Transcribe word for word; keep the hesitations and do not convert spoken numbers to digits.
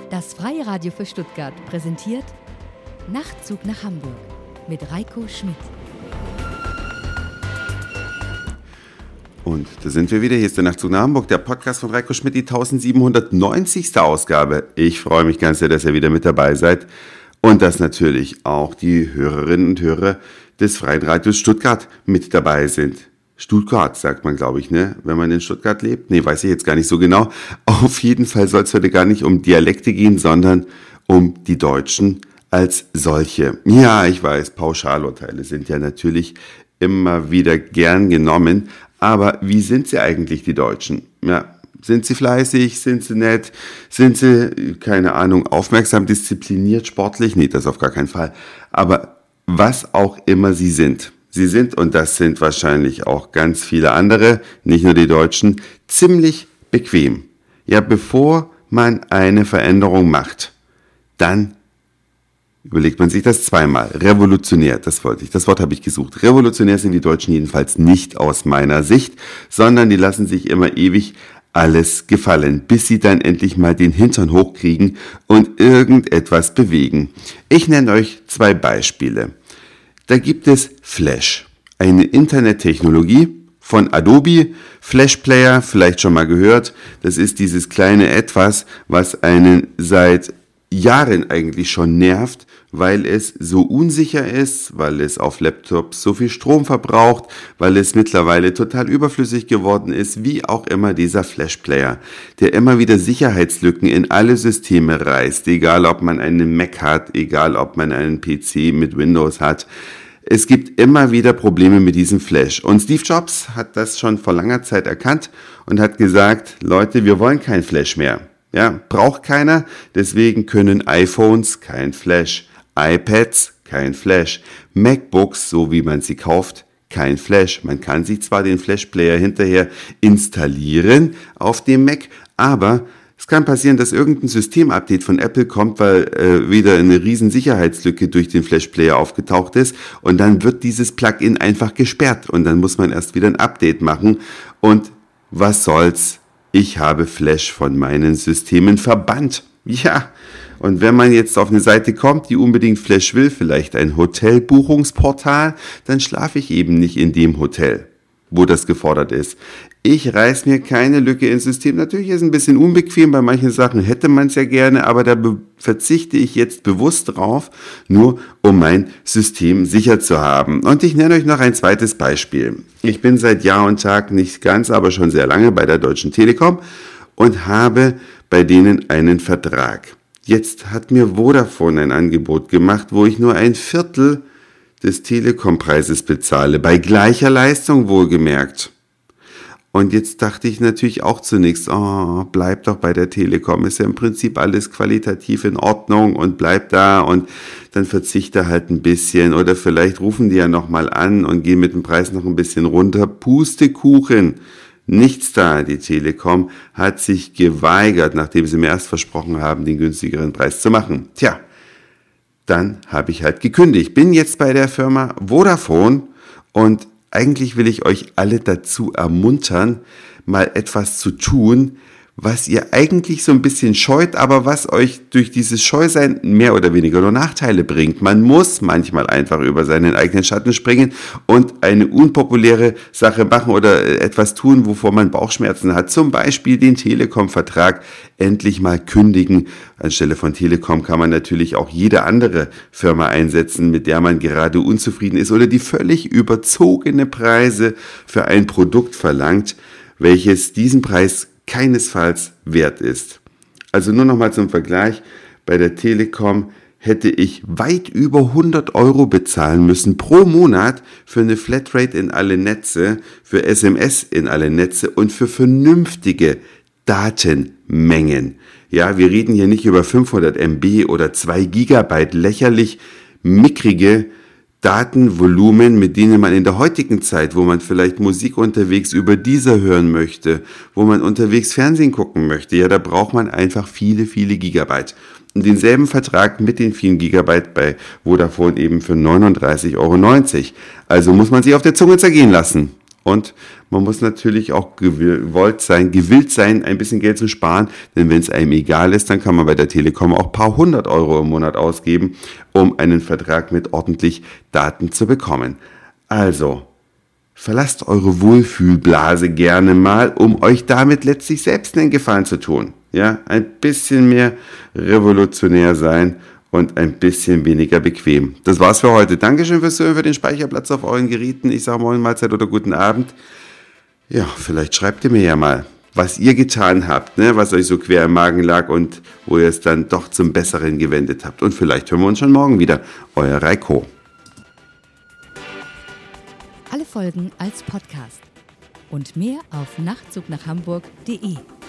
Das Freie Radio für Stuttgart präsentiert Nachtzug nach Hamburg mit Reiko Schmidt. Und da sind wir wieder. Hier ist der Nachtzug nach Hamburg, der Podcast von Reiko Schmidt, die tausendsiebenhundertneunzigste Ausgabe. Ich freue mich ganz sehr, dass ihr wieder mit dabei seid und dass natürlich auch die Hörerinnen und Hörer des Freien Radios Stuttgart mit dabei sind. Stuttgart, sagt man, glaube ich, ne? Wenn man in Stuttgart lebt. Nee, weiß ich jetzt gar nicht so genau. Auf jeden Fall soll es heute gar nicht um Dialekte gehen, sondern um die Deutschen als solche. Ja, ich weiß, Pauschalurteile sind ja natürlich immer wieder gern genommen. Aber wie sind sie eigentlich, die Deutschen? Ja, sind sie fleißig? Sind sie nett? Sind sie, keine Ahnung, aufmerksam, diszipliniert, sportlich? Nee, das auf gar keinen Fall. Aber was auch immer sie sind. Sie sind, und das sind wahrscheinlich auch ganz viele andere, nicht nur die Deutschen, ziemlich bequem. Ja, bevor man eine Veränderung macht, dann überlegt man sich das zweimal. Revolutionär, das wollte ich, das Wort habe ich gesucht. Revolutionär sind die Deutschen jedenfalls nicht aus meiner Sicht, sondern die lassen sich immer ewig alles gefallen, bis sie dann endlich mal den Hintern hochkriegen und irgendetwas bewegen. Ich nenne euch zwei Beispiele. Da gibt es Flash, eine Internettechnologie von Adobe. Flash Player, vielleicht schon mal gehört, das ist dieses kleine Etwas, was einen seit Jahren eigentlich schon nervt, weil es so unsicher ist, weil es auf Laptops so viel Strom verbraucht, weil es mittlerweile total überflüssig geworden ist, wie auch immer dieser Flash Player, der immer wieder Sicherheitslücken in alle Systeme reißt, egal ob man einen Mac hat, egal ob man einen P C mit Windows hat. Es gibt immer wieder Probleme mit diesem Flash. Und Steve Jobs hat das schon vor langer Zeit erkannt und hat gesagt, Leute, wir wollen kein Flash mehr. Ja, braucht keiner, deswegen können iPhones kein Flash, iPads kein Flash, MacBooks, so wie man sie kauft, kein Flash. Man kann sich zwar den Flash-Player hinterher installieren auf dem Mac, aber es kann passieren, dass irgendein Systemupdate von Apple kommt, weil äh, wieder eine riesen Sicherheitslücke durch den Flash-Player aufgetaucht ist und dann wird dieses Plugin einfach gesperrt und dann muss man erst wieder ein Update machen und was soll's? Ich habe Flash von meinen Systemen verbannt. Ja, und wenn man jetzt auf eine Seite kommt, die unbedingt Flash will, vielleicht ein Hotelbuchungsportal, dann schlafe ich eben nicht in dem Hotel, wo das gefordert ist. Ich reiß mir keine Lücke ins System. Natürlich ist es ein bisschen unbequem, bei manchen Sachen hätte man es ja gerne, aber da be- verzichte ich jetzt bewusst drauf, nur um mein System sicher zu haben. Und ich nenne euch noch ein zweites Beispiel. Ich bin seit Jahr und Tag, nicht ganz, aber schon sehr lange bei der Deutschen Telekom und habe bei denen einen Vertrag. Jetzt hat mir Vodafone ein Angebot gemacht, wo ich nur ein Viertel des Telekom-Preises bezahle, bei gleicher Leistung wohlgemerkt. Und jetzt dachte ich natürlich auch zunächst, oh, bleib doch bei der Telekom, ist ja im Prinzip alles qualitativ in Ordnung und bleib da und dann verzichte halt ein bisschen oder vielleicht rufen die ja nochmal an und gehen mit dem Preis noch ein bisschen runter. Pustekuchen, nichts da. Die Telekom hat sich geweigert, nachdem sie mir erst versprochen haben, den günstigeren Preis zu machen. Tja, dann habe ich halt gekündigt. Bin jetzt bei der Firma Vodafone und eigentlich will ich euch alle dazu ermuntern, mal etwas zu tun, was ihr eigentlich so ein bisschen scheut, aber was euch durch dieses Scheusein mehr oder weniger nur Nachteile bringt. Man muss manchmal einfach über seinen eigenen Schatten springen und eine unpopuläre Sache machen oder etwas tun, wovor man Bauchschmerzen hat. Zum Beispiel den Telekom-Vertrag endlich mal kündigen. Anstelle von Telekom kann man natürlich auch jede andere Firma einsetzen, mit der man gerade unzufrieden ist oder die völlig überzogene Preise für ein Produkt verlangt, welches diesen Preis keinesfalls wert ist. Also nur noch mal zum Vergleich, bei der Telekom hätte ich weit über hundert Euro bezahlen müssen pro Monat für eine Flatrate in alle Netze, für S M S in alle Netze und für vernünftige Datenmengen. Ja, wir reden hier nicht über fünfhundert Megabyte oder zwei Gigabyte, lächerlich mickrige Datenvolumen, mit denen man in der heutigen Zeit, wo man vielleicht Musik unterwegs über Deezer hören möchte, wo man unterwegs Fernsehen gucken möchte, ja, da braucht man einfach viele, viele Gigabyte. Und denselben Vertrag mit den vielen Gigabyte bei Vodafone eben für neununddreißig Euro neunzig. Also muss man sich auf der Zunge zergehen lassen. Und man muss natürlich auch gewollt sein, gewillt sein, ein bisschen Geld zu sparen, denn wenn es einem egal ist, dann kann man bei der Telekom auch ein paar hundert Euro im Monat ausgeben, um einen Vertrag mit ordentlich Daten zu bekommen. Also, verlasst eure Wohlfühlblase gerne mal, um euch damit letztlich selbst einen Gefallen zu tun. Ja, ein bisschen mehr revolutionär sein und ein bisschen weniger bequem. Das war's für heute. Dankeschön fürs Hören, für den Speicherplatz auf euren Geräten. Ich sage Moin, Mahlzeit oder guten Abend. Ja, vielleicht schreibt ihr mir ja mal, was ihr getan habt, ne, was euch so quer im Magen lag und wo ihr es dann doch zum Besseren gewendet habt. Und vielleicht hören wir uns schon morgen wieder. Euer Reiko. Alle Folgen als Podcast und mehr auf nachtzug nach hamburg punkt de.